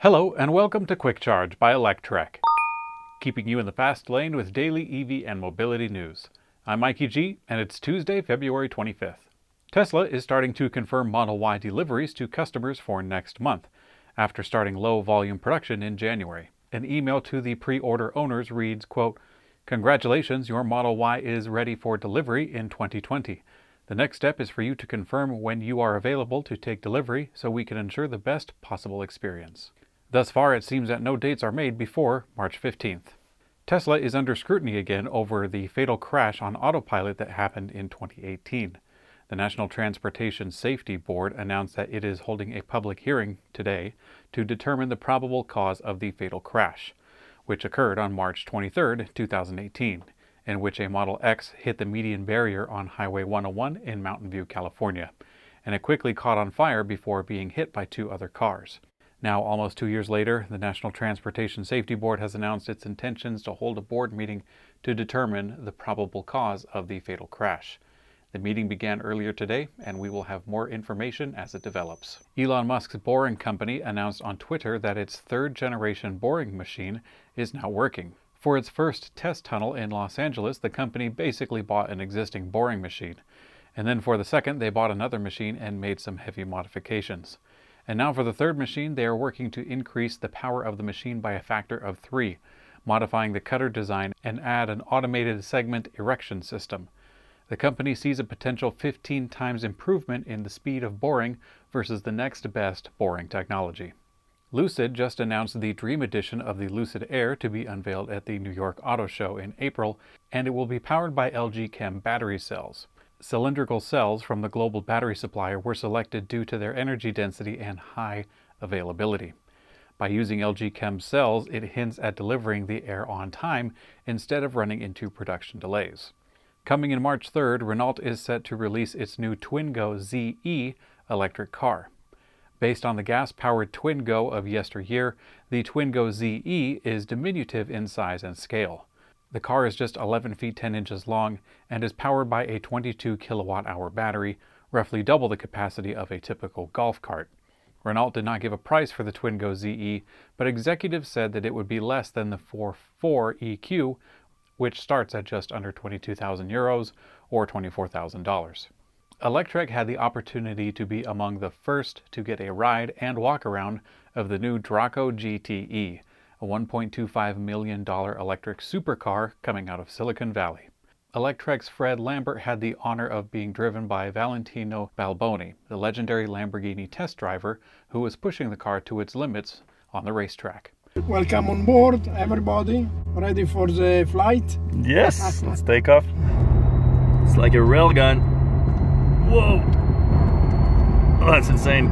Hello and welcome to Quick Charge by Electrek, keeping you in the fast lane with daily EV and mobility news. I'm Mikey G, and it's Tuesday, February 25th. Tesla is starting to confirm Model Y deliveries to customers for next month, after starting low-volume production in January. An email to the pre-order owners reads, quote, "Congratulations, your Model Y is ready for delivery in 2020. The next step is for you to confirm when you are available to take delivery so we can ensure the best possible experience." Thus far, it seems that no dates are made before March 15th. Tesla is under scrutiny again over the fatal crash on autopilot that happened in 2018. The National Transportation Safety Board announced that it is holding a public hearing today to determine the probable cause of the fatal crash, which occurred on March 23, 2018, in which a Model X hit the median barrier on Highway 101 in Mountain View, California, and it quickly caught on fire before being hit by two other cars. Now, almost 2 years later, the National Transportation Safety Board has announced its intentions to hold a board meeting to determine the probable cause of the fatal crash. The meeting began earlier today, and we will have more information as it develops. Elon Musk's Boring Company announced on Twitter that its third-generation boring machine is now working. For its first test tunnel in Los Angeles, the company basically bought an existing boring machine. And then for the second, they bought another machine and made some heavy modifications. And now for the third machine, they are working to increase the power of the machine by a factor of 3, modifying the cutter design and add an automated segment erection system. The company sees a potential 15 times improvement in the speed of boring versus the next best boring technology. Lucid just announced the Dream Edition of the Lucid Air to be unveiled at the New York Auto Show in April, and it will be powered by LG Chem battery cells. Cylindrical cells from the global battery supplier were selected due to their energy density and high availability. By using LG Chem cells, it hints at delivering the Air on time instead of running into production delays. Coming in March 3rd, Renault is set to release its new Twingo ZE electric car. Based on the gas-powered Twingo of yesteryear, the Twingo ZE is diminutive in size and scale. The car is just 11 feet 10 inches long and is powered by a 22 kilowatt-hour battery, roughly double the capacity of a typical golf cart. Renault did not give a price for the Twingo ZE, but executives said that it would be less than the 4.4 EQ, which starts at just under 22,000 euros or $24,000. Electrek had the opportunity to be among the first to get a ride and walk around of the new Draco GTE, a $1.25 million electric supercar coming out of Silicon Valley. Electrek's Fred Lambert had the honor of being driven by Valentino Balboni, the legendary Lamborghini test driver who was pushing the car to its limits on the racetrack. Welcome on board, everybody. Ready for the flight? Yes, let's take off. It's like a railgun. Whoa! Oh, that's insane.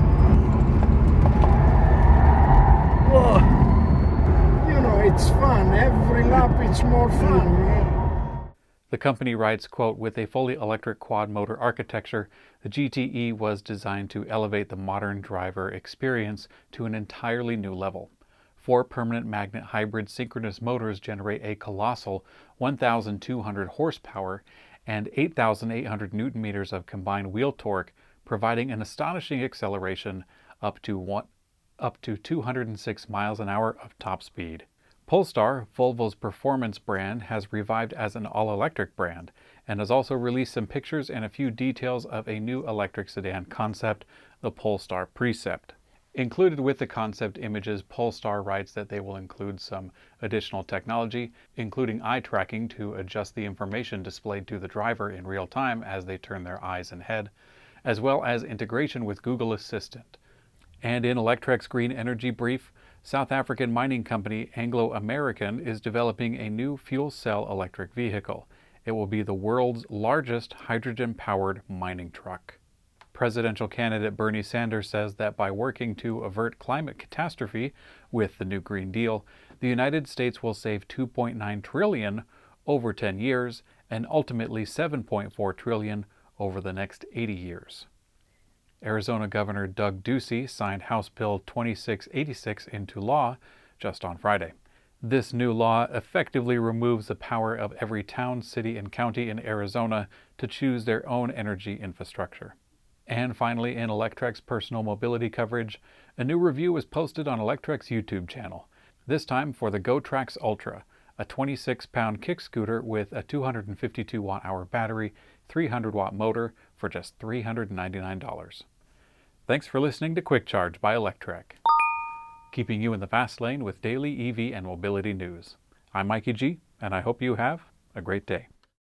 Whoa! It's fun. Every lap it's more fun. The company writes, quote, "With a fully electric quad motor architecture, the GTE was designed to elevate the modern driver experience to an entirely new level. 4 permanent magnet hybrid synchronous motors generate a colossal 1,200 horsepower and 8,800 newton meters of combined wheel torque, providing an astonishing acceleration up to 206 miles an hour of top speed." Polestar, Volvo's performance brand, has revived as an all-electric brand and has also released some pictures and a few details of a new electric sedan concept, the Polestar Precept. Included with the concept images, Polestar writes that they will include some additional technology, including eye tracking to adjust the information displayed to the driver in real time as they turn their eyes and head, as well as integration with Google Assistant. And in Electrek's green energy brief, South African mining company Anglo American is developing a new fuel cell electric vehicle. It will be the world's largest hydrogen-powered mining truck. Presidential candidate Bernie Sanders says that by working to avert climate catastrophe with the new Green Deal, the United States will save $2.9 trillion over 10 years and ultimately $7.4 trillion over the next 80 years. Arizona Governor Doug Ducey signed House Bill 2686 into law just on Friday. This new law effectively removes the power of every town, city, and county in Arizona to choose their own energy infrastructure. And finally, in Electrek's personal mobility coverage, a new review was posted on Electrek's YouTube channel, this time for the GoTrax Ultra, a 26-pound kick scooter with a 252 watt-hour battery, 300-watt motor for just $399. Thanks for listening to Quick Charge by Electrek, keeping you in the fast lane with daily EV and mobility news. I'm Mikey G, and I hope you have a great day.